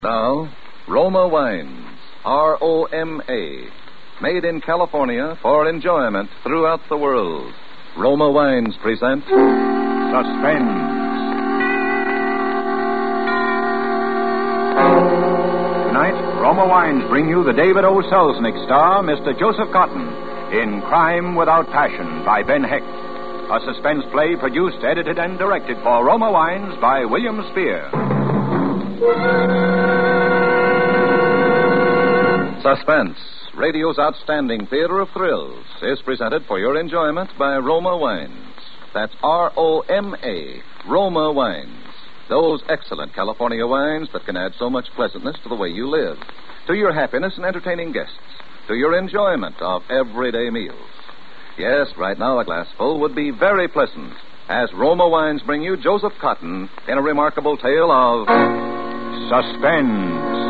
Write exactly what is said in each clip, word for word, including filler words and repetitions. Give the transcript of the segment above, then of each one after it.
Now, Roma Wines, R O M A, made in California for enjoyment throughout the world. Roma Wines present Suspense. Tonight, Roma Wines bring you the David O. Selznick star, Mister Joseph Cotton, in Crime Without Passion by Ben Hecht, a suspense play produced, edited, and directed for Roma Wines by William Spear. Suspense, radio's outstanding theater of thrills, is presented for your enjoyment by Roma Wines. That's R O M A, Roma Wines. Those excellent California wines that can add so much pleasantness to the way you live, to your happiness in entertaining guests, to your enjoyment of everyday meals. Yes, right now a glassful would be very pleasant, as Roma Wines bring you Joseph Cotton in a remarkable tale of Suspense.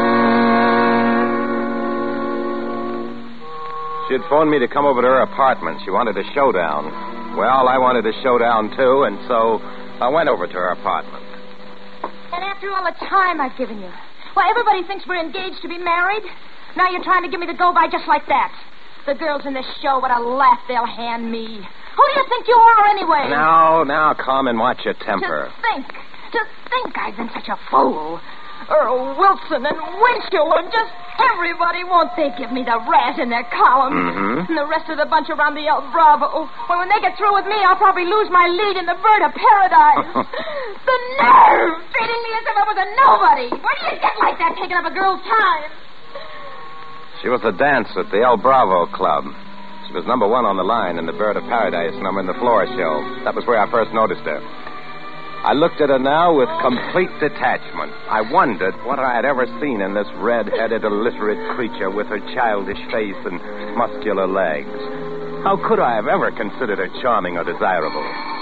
She had phoned me to come over to her apartment. She wanted a showdown. Well, I wanted a showdown, too, and so I went over to her apartment. And after all the time I've given you, well, everybody thinks we're engaged to be married. Now you're trying to give me the go-by just like that. The girls in this show, what a laugh they'll hand me. Who do you think you are, anyway? Now, now, calm and watch your temper. To think, to think I've been such a fool. Earl Wilson and Winchell and just everybody, won't they give me the rat in their column? Mm-hmm. And the rest of the bunch around the El Bravo. Well, when they get through with me, I'll probably lose my lead in the Bird of Paradise. The nerve! Treating me as if I was a nobody. Where do you get like that, taking up a girl's time? She was a dancer at the El Bravo Club. She was number one on the line in the Bird of Paradise number in the floor show. That was where I first noticed her. I looked at her now with complete detachment. I wondered what I had ever seen in this red-headed, illiterate creature with her childish face and muscular legs. How could I have ever considered her charming or desirable?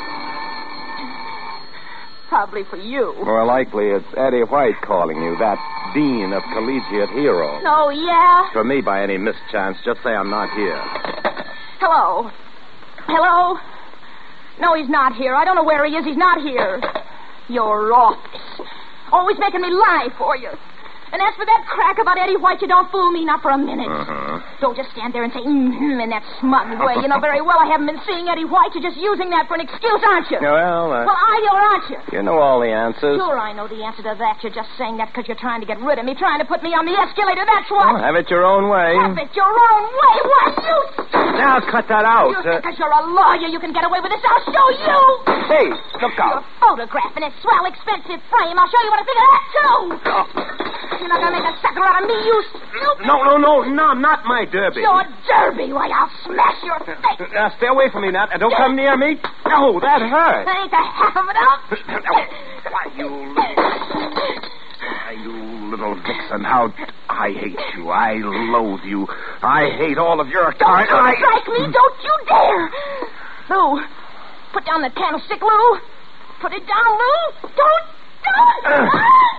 Probably for you. More likely it's Eddie White calling you, that dean of collegiate heroes. Oh, yeah? For me, by any mischance, just say I'm not here. Hello? Hello? No, he's not here. I don't know where he is. He's not here. Your office. Always making me lie for you. And as for that crack about Eddie White, you don't fool me, not for a minute. Uh-huh. Don't just stand there and say, mm-hmm, in that smug way. You know very well I haven't been seeing Eddie White. You're just using that for an excuse, aren't you? Well, uh, Well, are you or aren't you? you know all the answers. Sure, I know the answer to that. You're just saying that because you're trying to get rid of me, trying to put me on the escalator, that's what. Well, have it your own way. Have it your own way. Why, you... Now, cut that out. You Uh, think because you're a lawyer you can get away with this? I'll show you. Hey, look Your out. photograph in its swell, expensive frame. I'll show you what I think of that, too. Oh. You're not going to make a sucker out of me, you stupid... No, no, no, no, not my derby. Your derby. Why, I'll smash your face. Now, stay away from me, Nat. and Don't come near me. No, that hurt. That ain't the half of it up. Why, you little... Why, you little vixen, how... I hate you. I loathe you. I hate all of your kind. Don't I... you strike me. Don't you dare. Lou, put down the candlestick, Lou. Put it down, Lou. Don't do it. Uh.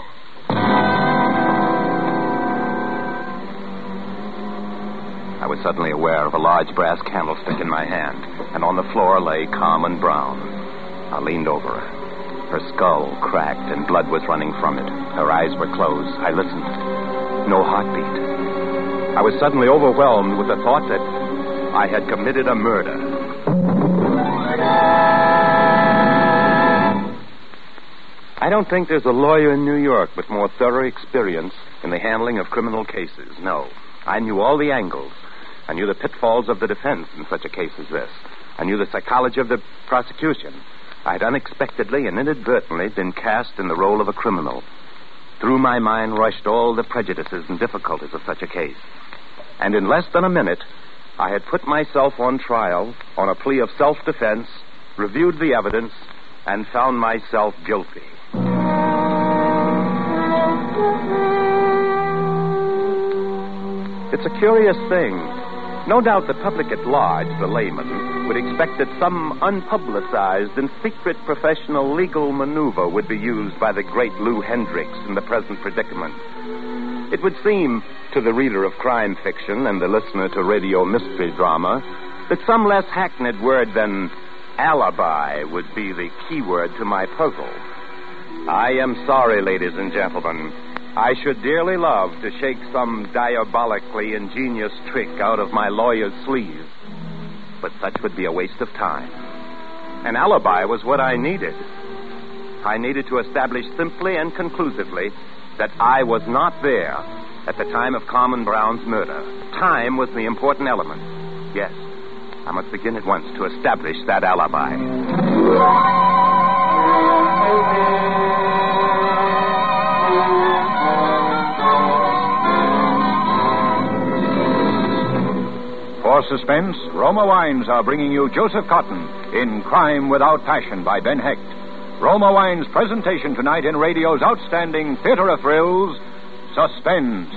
I was suddenly aware of a large brass candlestick in my hand, and on the floor lay calm and brown. I leaned over her. Her skull cracked and blood was running from it. Her eyes were closed. I listened. No heartbeat. I was suddenly overwhelmed with the thought that I had committed a murder. I don't think there's a lawyer in New York with more thorough experience in the handling of criminal cases. No. I knew all the angles. I knew the pitfalls of the defense in such a case as this. I knew the psychology of the prosecution. I had unexpectedly and inadvertently been cast in the role of a criminal. Through my mind rushed all the prejudices and difficulties of such a case. And in less than a minute, I had put myself on trial on a plea of self-defense, reviewed the evidence, and found myself guilty. It's a curious thing. No doubt the public at large, the layman, would expect that some unpublicized and secret professional legal maneuver would be used by the great Lou Hendricks in the present predicament. It would seem to the reader of crime fiction and the listener to radio mystery drama that some less hackneyed word than alibi would be the key word to my puzzle. I am sorry, ladies and gentlemen, I should dearly love to shake some diabolically ingenious trick out of my lawyer's sleeve, but such would be a waste of time. An alibi was what I needed. I needed to establish simply and conclusively that I was not there at the time of Carmen Brown's murder. Time was the important element. Yes, I must begin at once to establish that alibi. For suspense, Roma Wines are bringing you Joseph Cotton in Crime Without Passion by Ben Hecht. Roma Wines' presentation tonight in radio's outstanding theater of thrills, Suspense.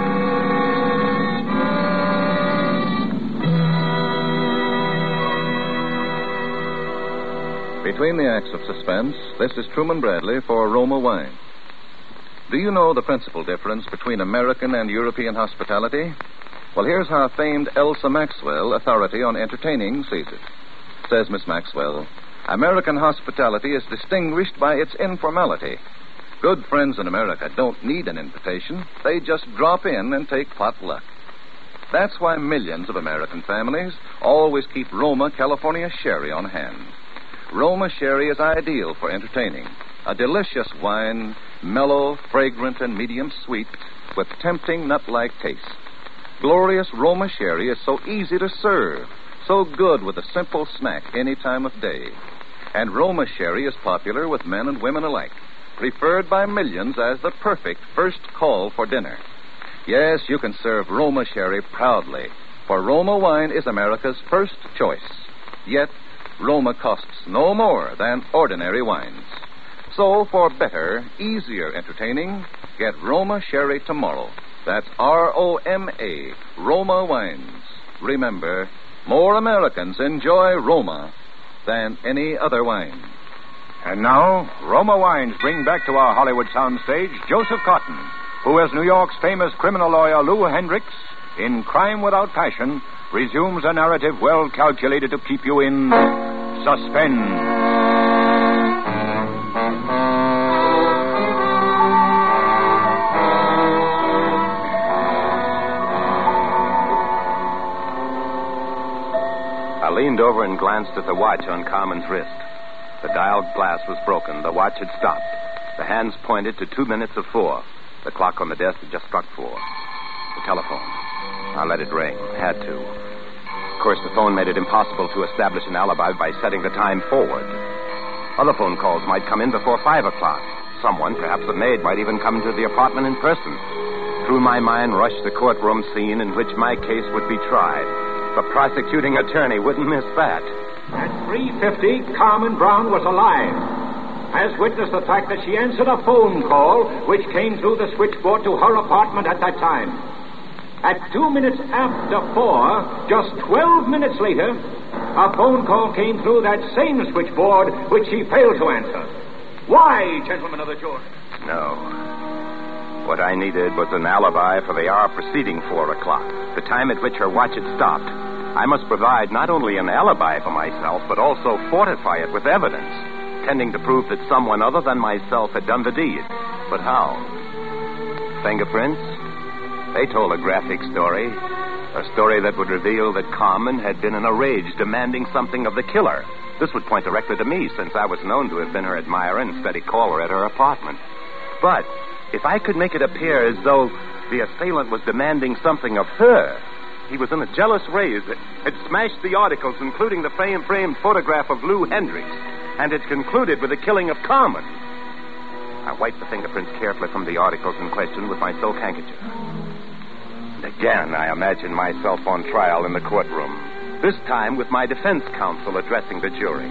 Between the acts of suspense, this is Truman Bradley for Roma Wines. Do you know the principal difference between American and European hospitality? Well, here's how famed Elsa Maxwell, authority on entertaining, sees it. Says Miss Maxwell, American hospitality is distinguished by its informality. Good friends in America don't need an invitation. They just drop in and take potluck. That's why millions of American families always keep Roma California Sherry on hand. Roma Sherry is ideal for entertaining. A delicious wine, mellow, fragrant, and medium sweet, with tempting nut-like taste. Glorious Roma Sherry is so easy to serve, so good with a simple snack any time of day. And Roma Sherry is popular with men and women alike, preferred by millions as the perfect first call for dinner. Yes, you can serve Roma Sherry proudly, for Roma wine is America's first choice. Yet, Roma costs no more than ordinary wines. So, for better, easier entertaining, get Roma Sherry tomorrow. That's R O M A, Roma Wines. Remember, more Americans enjoy Roma than any other wine. And now, Roma Wines bring back to our Hollywood soundstage Joseph Cotton, who, as New York's famous criminal lawyer Lou Hendricks, in Crime Without Passion, resumes a narrative well calculated to keep you in suspense. I leaned over and glanced at the watch on Carmen's wrist. The dialed glass was broken. The watch had stopped. The hands pointed to two minutes of four. The clock on the desk had just struck four. The telephone. I let it ring. Had to. Of course, the phone made it impossible to establish an alibi by setting the time forward. Other phone calls might come in before five o'clock. Someone, perhaps a maid, might even come to the apartment in person. Through my mind rushed the courtroom scene in which my case would be tried. The prosecuting attorney wouldn't miss that. At three fifty, Carmen Brown was alive. As witness the fact that she answered a phone call which came through the switchboard to her apartment at that time. At two minutes after four, just twelve minutes later, a phone call came through that same switchboard which she failed to answer. Why, gentlemen of the jury? No. What I needed was an alibi for the hour preceding four o'clock, the time at which her watch had stopped. I must provide not only an alibi for myself, but also fortify it with evidence, tending to prove that someone other than myself had done the deed. But how? Fingerprints? They told a graphic story, a story that would reveal that Carmen had been in a rage demanding something of the killer. This would point directly to me, since I was known to have been her admirer and steady caller at her apartment. But if I could make it appear as though the assailant was demanding something of her, he was in a jealous rage, had smashed the articles, including the frame-framed photograph of Lou Hendricks, and had concluded with the killing of Carmen. I wiped the fingerprints carefully from the articles in question with my silk handkerchief. And again, I imagined myself on trial in the courtroom, this time with my defense counsel addressing the jury.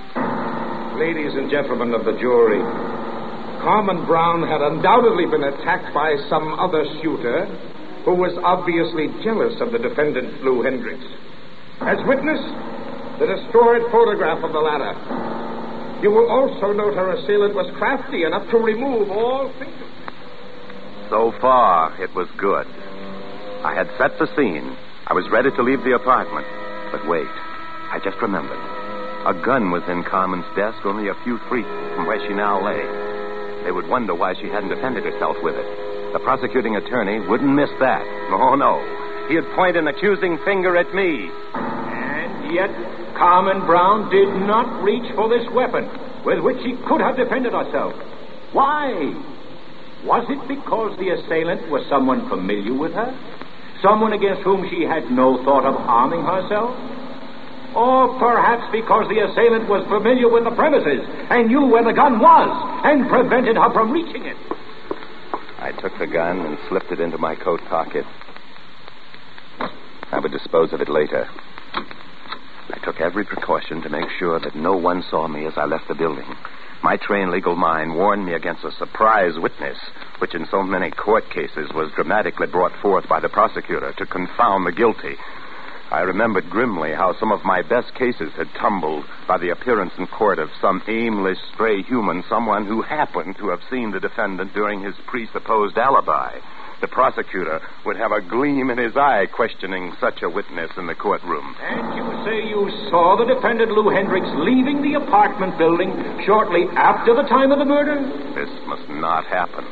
Ladies and gentlemen of the jury, Carmen Brown had undoubtedly been attacked by some other shooter who was obviously jealous of the defendant, Lou Hendricks. As witness, the destroyed photograph of the latter. You will also note her assailant was crafty enough to remove all fingerprints. So far, it was good. I had set the scene. I was ready to leave the apartment. But wait, I just remembered. A gun was in Carmen's desk only a few feet from where she now lay. They would wonder why she hadn't defended herself with it. The prosecuting attorney wouldn't miss that. Oh, no. He'd point an accusing finger at me. And yet, Carmen Brown did not reach for this weapon with which she could have defended herself. Why? Was it because the assailant was someone familiar with her? Someone against whom she had no thought of harming herself? Or perhaps because the assailant was familiar with the premises and knew where the gun was and prevented her from reaching it? I took the gun and slipped it into my coat pocket. I would dispose of it later. I took every precaution to make sure that no one saw me as I left the building. My trained legal mind warned me against a surprise witness, which in so many court cases was dramatically brought forth by the prosecutor to confound the guilty. I remembered grimly how some of my best cases had tumbled by the appearance in court of some aimless stray human, someone who happened to have seen the defendant during his presupposed alibi. The prosecutor would have a gleam in his eye questioning such a witness in the courtroom. And you say you saw the defendant, Lou Hendricks, leaving the apartment building shortly after the time of the murder? This must not happen.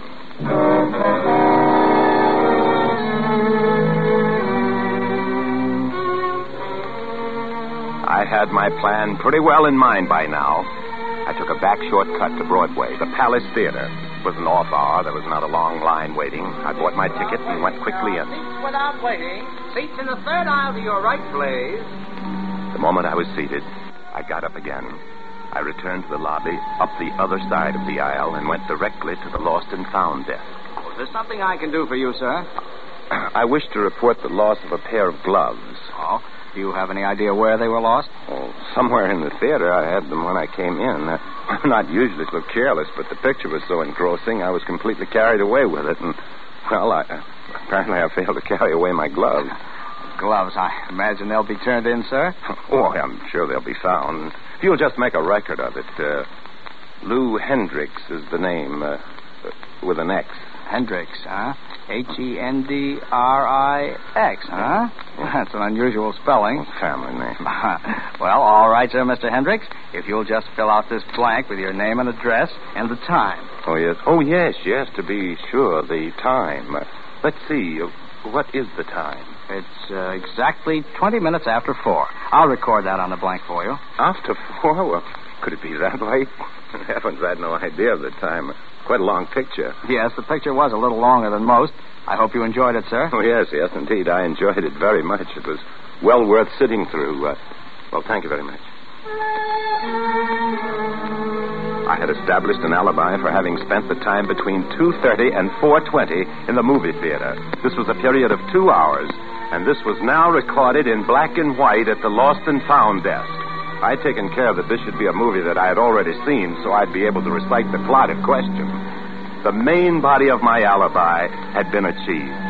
I had my plan pretty well in mind by now. I took a back shortcut to Broadway, the Palace Theater. It was an off hour. There was not a long line waiting. I bought my ticket and went quickly in. Seats without waiting. Seats in the third aisle to your right, please. The moment I was seated, I got up again. I returned to the lobby, up the other side of the aisle, and went directly to the lost and found desk. Oh, is there something I can do for you, sir? I wish to report the loss of a pair of gloves. Oh, do you have any idea where they were lost? Oh, somewhere in the theater. I had them when I came in. Uh, I'm not usually so careless, but the picture was so engrossing, I was completely carried away with it. And, well, I, uh, apparently I failed to carry away my gloves. Gloves, I imagine they'll be turned in, sir? Oh, I'm sure they'll be found. If you'll just make a record of it. Uh, Lou Hendricks is the name, uh, with an X. Hendricks, huh? H E N D R I X, huh? That's an unusual spelling. Family name. Well, all right, sir, Mister Hendricks. If you'll just fill out this blank with your name and address and the time. Oh, yes. Oh, yes, yes, to be sure, the time. Uh, let's see. Uh, what is the time? It's uh, exactly twenty minutes after four. I'll record that on the blank for you. After four? Well, could it be that late? Heavens, I had no idea of the time. Quite a long picture. Yes, the picture was a little longer than most. I hope you enjoyed it, sir. Oh, yes, yes, indeed. I enjoyed it very much. It was well worth sitting through. Uh, well, thank you very much. I had established an alibi for having spent the time between two thirty and four twenty in the movie theater. This was a period of two hours, and this was now recorded in black and white at the Lost and Found desk. I'd taken care that this should be a movie that I had already seen, so I'd be able to recite the plot in question. The main body of my alibi had been achieved.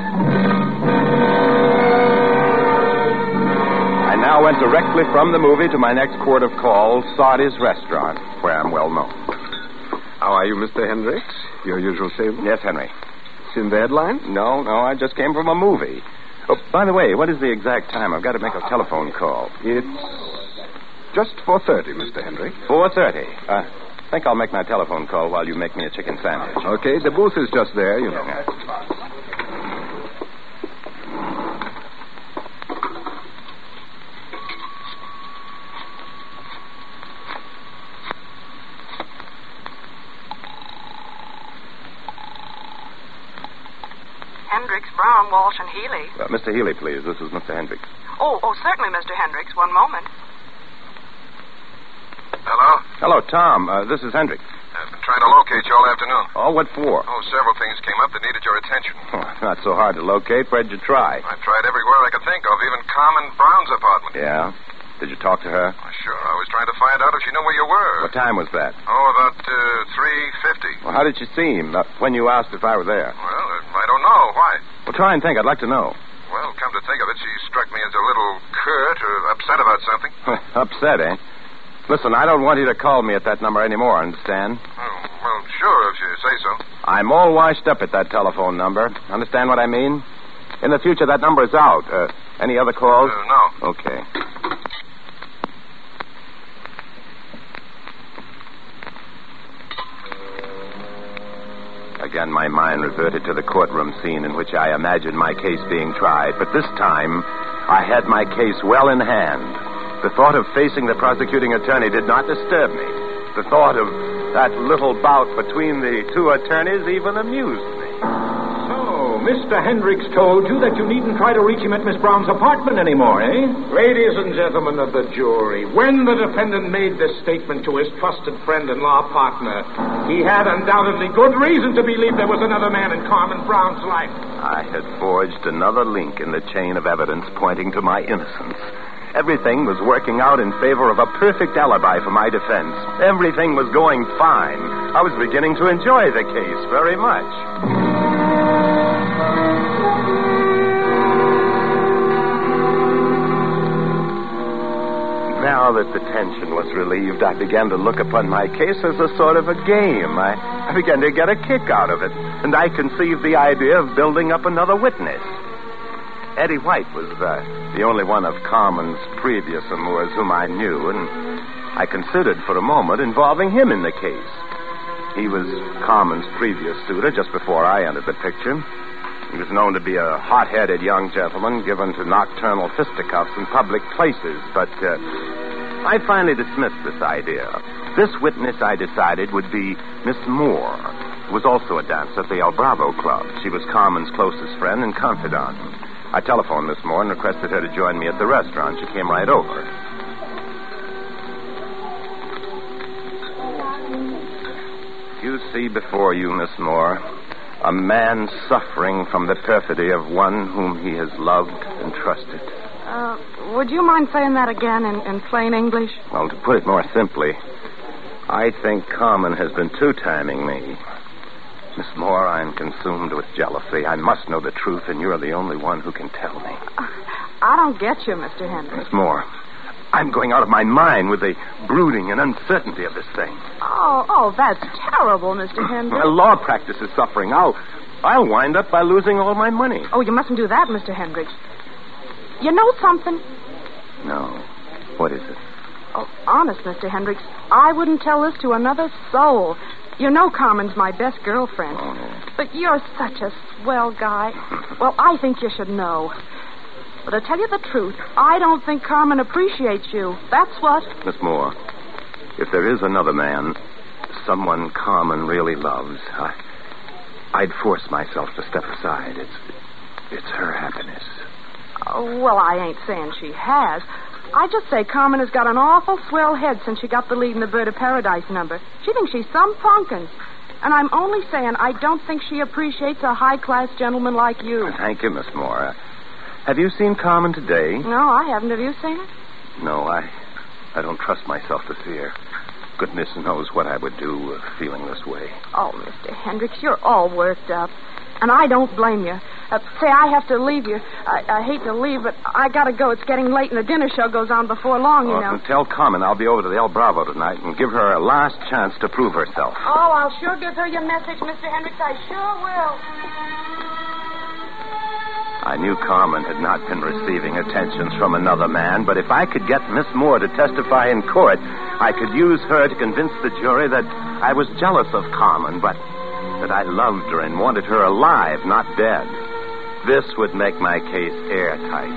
I now went directly from the movie to my next port of call, Sardi's Restaurant, where I'm well known. How are you, Mister Hendricks? Your usual salesman? Yes, Henry. Sinbad line? No, no, I just came from a movie. Oh, by the way, what is the exact time? I've got to make a telephone call. It's just four thirty, Mister Hendricks. four thirty. Uh, I think I'll make my telephone call while you make me a chicken sandwich. Okay, the booth is just there, you know. Yeah. Hendricks, Brown, Walsh, and Healy. Uh, Mister Healy, please. This is Mister Hendricks. Oh, oh, certainly, Mister Hendricks. One moment. Hello? Hello, Tom. Uh, this is Hendricks. I've been trying to locate you all afternoon. Oh, what for? Oh, several things came up that needed your attention. Oh, not so hard to locate. Where'd you try? I tried everywhere I could think of, even Carmen Brown's apartment. Yeah? Did you talk to her? Oh, sure. I was trying to find out if she knew where you were. What time was that? Oh, about uh, three fifty. Well, how did she seem uh, when you asked if I were there? Well, uh, I don't know. Why? Well, try and think. I'd like to know. Well, come to think of it, she struck me as a little curt or upset about something. Upset, eh? Listen, I don't want you to call me at that number anymore, understand? Oh, well, sure, if you say so. I'm all washed up at that telephone number. Understand what I mean? In the future, that number is out. Uh, any other calls? Uh, no. Okay. Again, again, my mind reverted to the courtroom scene in which I imagined my case being tried. But this time, I had my case well in hand. The thought of facing the prosecuting attorney did not disturb me. The thought of that little bout between the two attorneys even amused me. So, Mister Hendricks told you that you needn't try to reach him at Miss Brown's apartment anymore, eh? Ladies and gentlemen of the jury, when the defendant made this statement to his trusted friend and law partner, he had undoubtedly good reason to believe there was another man in Carmen Brown's life. I had forged another link in the chain of evidence pointing to my innocence. Everything was working out in favor of a perfect alibi for my defense. Everything was going fine. I was beginning to enjoy the case very much. Now that the tension was relieved, I began to look upon my case as a sort of a game. I, I began to get a kick out of it, and I conceived the idea of building up another witness. Eddie White was uh, the only one of Carmen's previous amours whom I knew, and I considered for a moment involving him in the case. He was Carmen's previous suitor just before I entered the picture. He was known to be a hot-headed young gentleman given to nocturnal fisticuffs in public places, but uh, I finally dismissed this idea. This witness, I decided, would be Miss Moore, who was also a dancer at the El Bravo Club. She was Carmen's closest friend and confidant. I telephoned Miss Moore and requested her to join me at the restaurant. She came right over. You see before you, Miss Moore, a man suffering from the perfidy of one whom he has loved and trusted. Uh, would you mind saying that again in, in plain English? Well, to put it more simply, I think Carmen has been two-timing me. Miss Moore, I'm consumed with jealousy. I must know the truth, and you're the only one who can tell me. Uh, I don't get you, Mister Hendricks. Miss Moore, I'm going out of my mind with the brooding and uncertainty of this thing. Oh, oh, that's terrible, Mister Hendricks. My law practice is suffering. I'll, I'll wind up by losing all my money. Oh, you mustn't do that, Mister Hendricks. You know something? No. What is it? Oh, honest, Mister Hendricks, I wouldn't tell this to another soul. You know Carmen's my best girlfriend. Oh. But you're such a swell guy. Well, I think you should know. But to tell you the truth, I don't think Carmen appreciates you. That's what. Miss Moore, if there is another man, someone Carmen really loves, I, I'd force myself to step aside. It's, it's her happiness. Oh, well, I ain't saying she has. I just say Carmen has got an awful swell head since she got the lead in the Bird of Paradise number. She thinks she's some punkin'. And I'm only saying I don't think she appreciates a high-class gentleman like you. Thank you, Miss Moore. Have you seen Carmen today? No, I haven't. Have you seen her? No, I I don't trust myself to see her. Goodness knows what I would do uh, feeling this way. Oh, Mister Hendricks, you're all worked up. And I don't blame you. Uh, say, I have to leave you. I, I hate to leave, but I gotta go. It's getting late and the dinner show goes on before long, you oh, know. Tell Carmen I'll be over to the El Bravo tonight and give her a last chance to prove herself. Oh, I'll sure give her your message, Mister Hendricks. I sure will. I knew Carmen had not been receiving attentions from another man, but if I could get Miss Moore to testify in court, I could use her to convince the jury that I was jealous of Carmen, but that I loved her and wanted her alive, not dead. This would make my case airtight.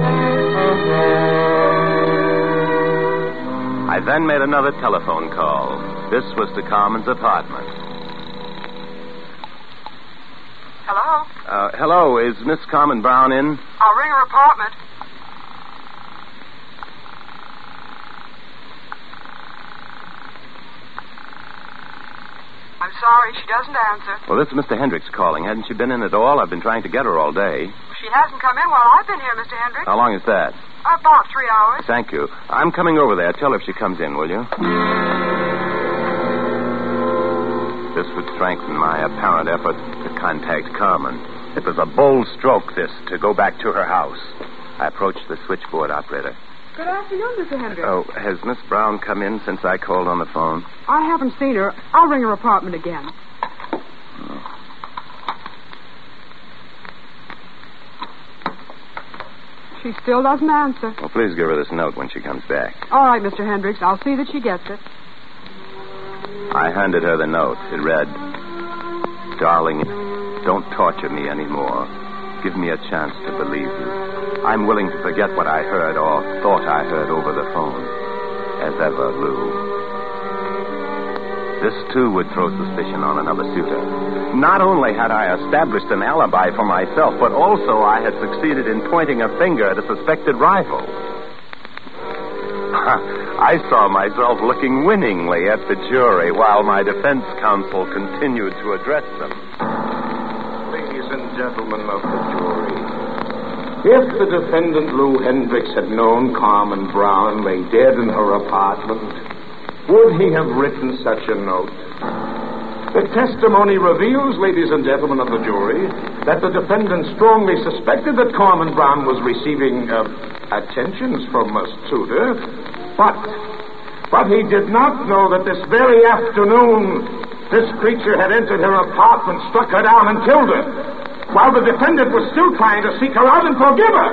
I then made another telephone call. This was to Carmen's apartment. Hello? Uh, hello, is Miss Carmen Brown in? I'll ring her apartment. I'm sorry, she doesn't answer. Well, this is Mister Hendricks calling. Hadn't she been in at all? I've been trying to get her all day. She hasn't come in while I've been here, Mister Hendricks. How long is that? About three hours. Thank you. I'm coming over there. Tell her if she comes in, will you? This would strengthen my apparent effort to contact Carmen. It was a bold stroke, this, to go back to her house. I approached the switchboard operator. Good afternoon, Mister Hendricks. Oh, has Miss Brown come in since I called on the phone? I haven't seen her. I'll ring her apartment again. Oh. She still doesn't answer. Well, please give her this note when she comes back. All right, Mister Hendricks. I'll see that she gets it. I handed her the note. It read, Darling, don't torture me anymore. Give me a chance to believe you. I'm willing to forget what I heard or thought I heard over the phone. As ever, Lou. This, too, would throw suspicion on another suitor. Not only had I established an alibi for myself, but also I had succeeded in pointing a finger at a suspected rival. I saw myself looking winningly at the jury while my defense counsel continued to address them. Ladies and gentlemen of the jury, if the defendant Lou Hendricks had known Carmen Brown lay dead in her apartment, would he have written such a note? The testimony reveals, ladies and gentlemen of the jury, that the defendant strongly suspected that Carmen Brown was receiving uh, attentions from a suitor, but, but he did not know that this very afternoon this creature had entered her apartment, struck her down, and killed her, while the defendant was still trying to seek her out and forgive her.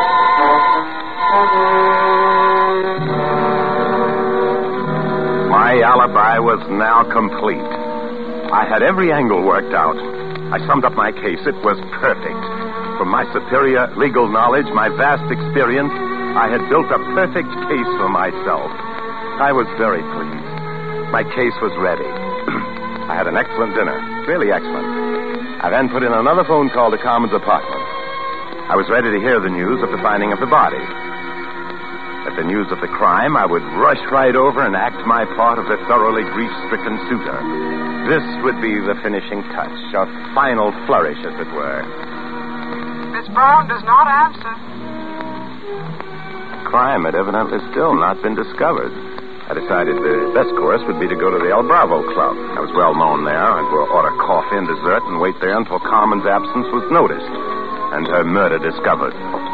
My alibi was now complete. I had every angle worked out. I summed up my case. It was perfect. From my superior legal knowledge, my vast experience, I had built a perfect case for myself. I was very pleased. My case was ready. I had an excellent dinner. Really excellent. I then put in another phone call to Carmen's apartment. I was ready to hear the news of the finding of the body. At the news of the crime, I would rush right over and act my part of the thoroughly grief-stricken suitor. This would be the finishing touch, a final flourish, as it were. Miss Brown does not answer. Crime had evidently still not been discovered. I decided the best course would be to go to the El Bravo Club. I was well known there. I'd order coffee and dessert and wait there until Carmen's absence was noticed and her murder discovered.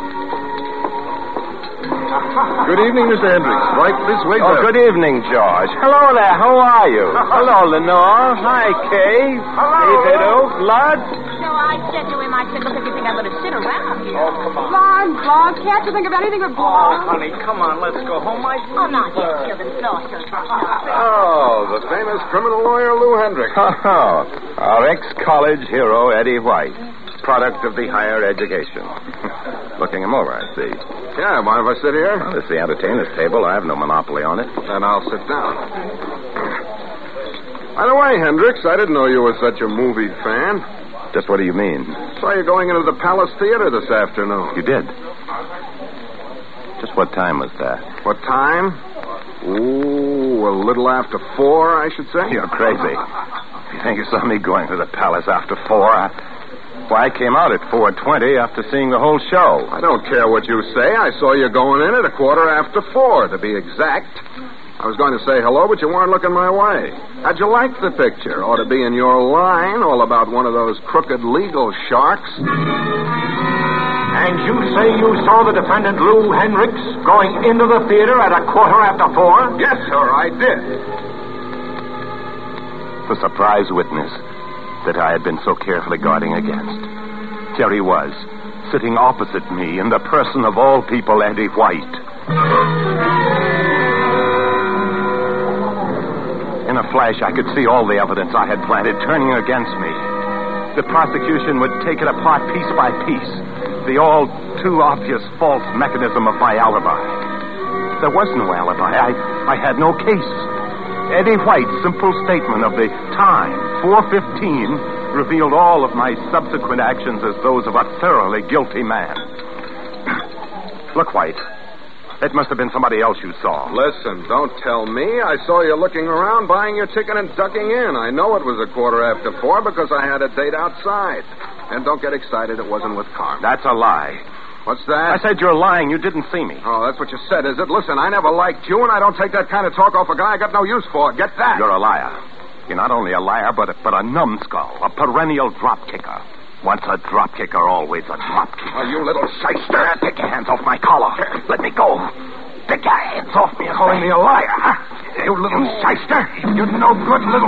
Good evening, Mister Hendricks. Right this way, Oh, sir. good evening, George. Hello there. How are you? Hello, Lenore. Hi, Kay. Hello. Hey, Vito. Lud. So I said to him, I said, look, if you think I'm going to sit around here. Oh, come on. Blonde, blonde. Can't you think of anything but blonde? honey, come on. Let's go home. I... Oh, not yet, children. No, children. Oh, the famous criminal lawyer Lou Hendricks. Oh, our ex-college hero, Eddie White. Product of the higher education. Looking him over, I see. Yeah, mind if I sit here? Well, it's the entertainer's table. I have no monopoly on it. Then I'll sit down. By the way, Hendricks, I didn't know you were such a movie fan. Just what do you mean? Saw you going into the Palace Theater this afternoon. You did? Just what time was that? What time? Ooh, a little after four, I should say. You're crazy. You think you saw me going to the Palace after four? I... Why, I came out at four twenty after seeing the whole show. I don't care what you say. I saw you going in at a quarter after four, to be exact. I was going to say hello, but you weren't looking my way. How'd you like the picture? Ought to be in your line, all about one of those crooked legal sharks. And you say you saw the defendant Lou Hendricks going into the theater at a quarter after four? Yes, sir, I did. The surprise witness that I had been so carefully guarding against. Jerry was, sitting opposite me in the person of all people, Eddie White. In a flash, I could see all the evidence I had planted turning against me. The prosecution would take it apart piece by piece. The all too obvious false mechanism of my alibi. There was no alibi. I, I had no case. Eddie White's simple statement of the time, four fifteen, revealed all of my subsequent actions as those of a thoroughly guilty man. Look, White. It must have been somebody else you saw. Listen, don't tell me. I saw you looking around, buying your ticket and ducking in. I know it was a quarter after four because I had a date outside. And don't get excited, it wasn't with Carmen. That's a lie. What's that? I said you're lying. You didn't see me. Oh, that's what you said, is it? Listen, I never liked you, and I don't take that kind of talk off a guy I got no use for. Get that? You're a liar. You're not only a liar, but a, but a numbskull, a perennial drop kicker. Once a drop kicker, always a drop kicker. Oh, you little shyster. Take your hands off my collar. Let me go. Take your hands off me. Calling me a liar, huh? You little shyster. You no good little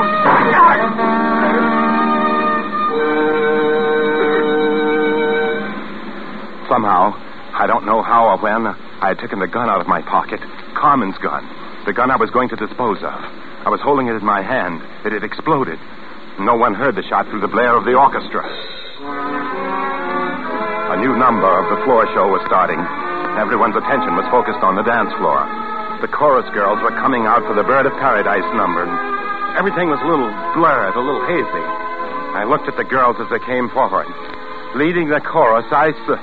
Somehow, I don't know how or when, I had taken the gun out of my pocket. Carmen's gun. The gun I was going to dispose of. I was holding it in my hand. It had exploded. No one heard the shot through the blare of the orchestra. A new number of the floor show was starting. Everyone's attention was focused on the dance floor. The chorus girls were coming out for the Bird of Paradise number. And everything was a little blurred, a little hazy. I looked at the girls as they came forward. Leading the chorus, I saw...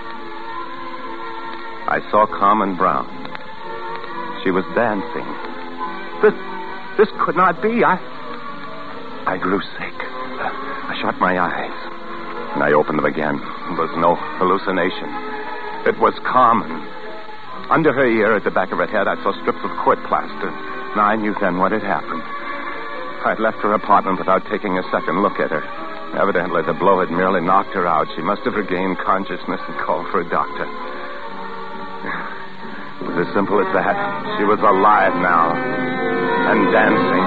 I saw Carmen Brown. She was dancing. This... this could not be. I... I grew sick. I shut my eyes. And I opened them again. It was no hallucination. It was Carmen. Under her ear, at the back of her head, I saw strips of court plaster. And I knew then what had happened. I'd left her apartment without taking a second look at her. Evidently, the blow had merely knocked her out. She must have regained consciousness and called for a doctor. It was as simple as that. She was alive now. And dancing.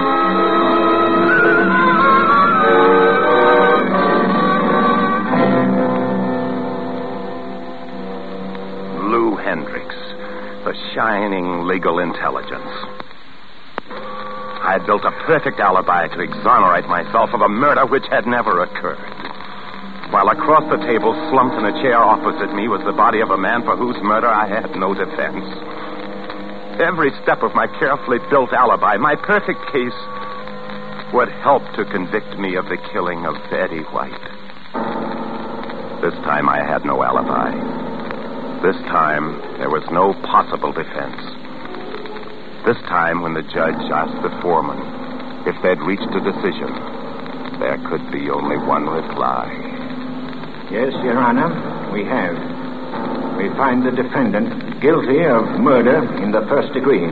Lou Hendricks, the shining legal intelligence. I had built a perfect alibi to exonerate myself of a murder which had never occurred. While across the table, slumped in a chair opposite me, was the body of a man for whose murder I had no defense. Every step of my carefully built alibi, my perfect case, would help to convict me of the killing of Betty White. This time I had no alibi. This time there was no possible defense. This time, when the judge asked the foreman if they'd reached a decision, there could be only one reply. Yes, Your Honor, we have. We find the defendant guilty of murder in the first degree.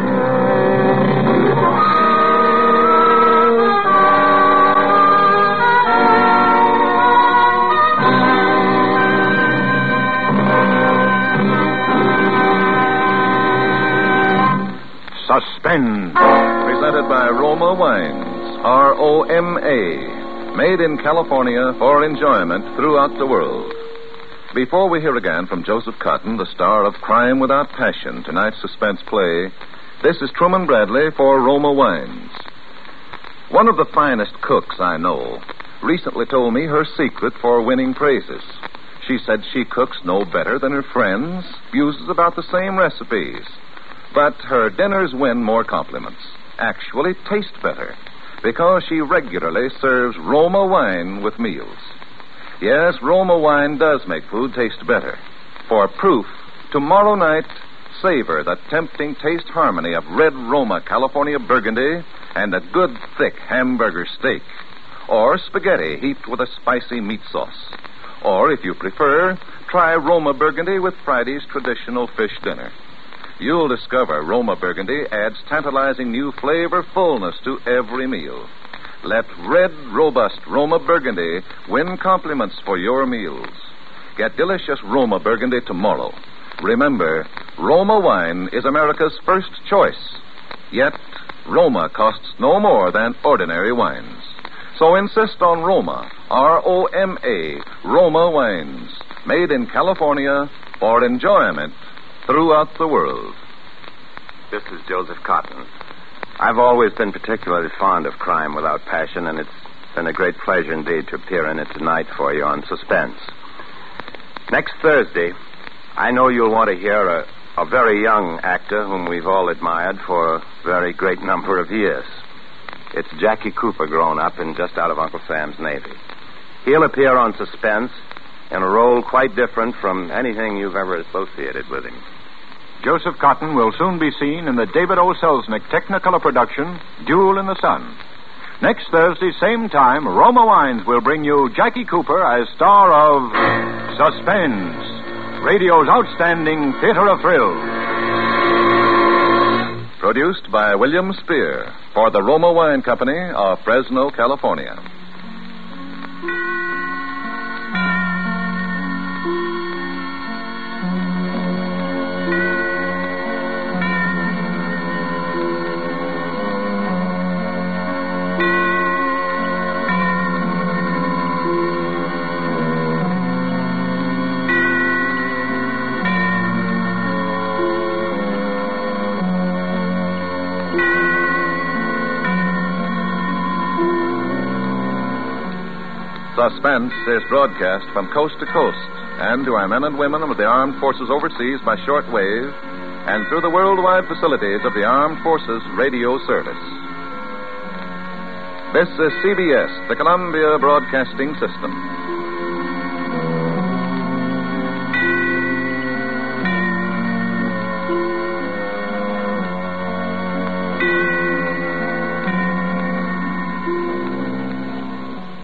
Suspense. Presented by Roma Wines, R O M A. Made in California for enjoyment throughout the world. Before we hear again from Joseph Cotton, the star of Crime Without Passion, tonight's suspense play, this is Truman Bradley for Roma Wines. One of the finest cooks I know recently told me her secret for winning praises. She said she cooks no better than her friends, uses about the same recipes. But her dinners win more compliments, actually taste better, because she regularly serves Roma wine with meals. Yes, Roma wine does make food taste better. For proof, tomorrow night, savor the tempting taste harmony of red Roma California Burgundy and a good thick hamburger steak. Or spaghetti heaped with a spicy meat sauce. Or, if you prefer, try Roma Burgundy with Friday's traditional fish dinner. You'll discover Roma Burgundy adds tantalizing new flavor fullness to every meal. Let red, robust Roma Burgundy win compliments for your meals. Get delicious Roma Burgundy tomorrow. Remember, Roma wine is America's first choice. Yet, Roma costs no more than ordinary wines. So insist on Roma, R O M A, Roma wines, made in California for enjoyment throughout the world. This is Joseph Cotton. I've always been particularly fond of Crime Without Passion, and it's been a great pleasure indeed to appear in it tonight for you on Suspense. Next Thursday, I know you'll want to hear a, a very young actor whom we've all admired for a very great number of years. It's Jackie Cooper grown up and just out of Uncle Sam's Navy. He'll appear on Suspense in a role quite different from anything you've ever associated with him. Joseph Cotton will soon be seen in the David O. Selznick Technicolor production, Duel in the Sun. Next Thursday, same time, Roma Wines will bring you Jackie Cooper as star of Suspense, radio's outstanding theater of thrills. Produced by William Spear for the Roma Wine Company of Fresno, California. Suspense is broadcast from coast to coast and to our men and women of the armed forces overseas by shortwave and through the worldwide facilities of the Armed Forces Radio Service. This is C B S, the Columbia Broadcasting System.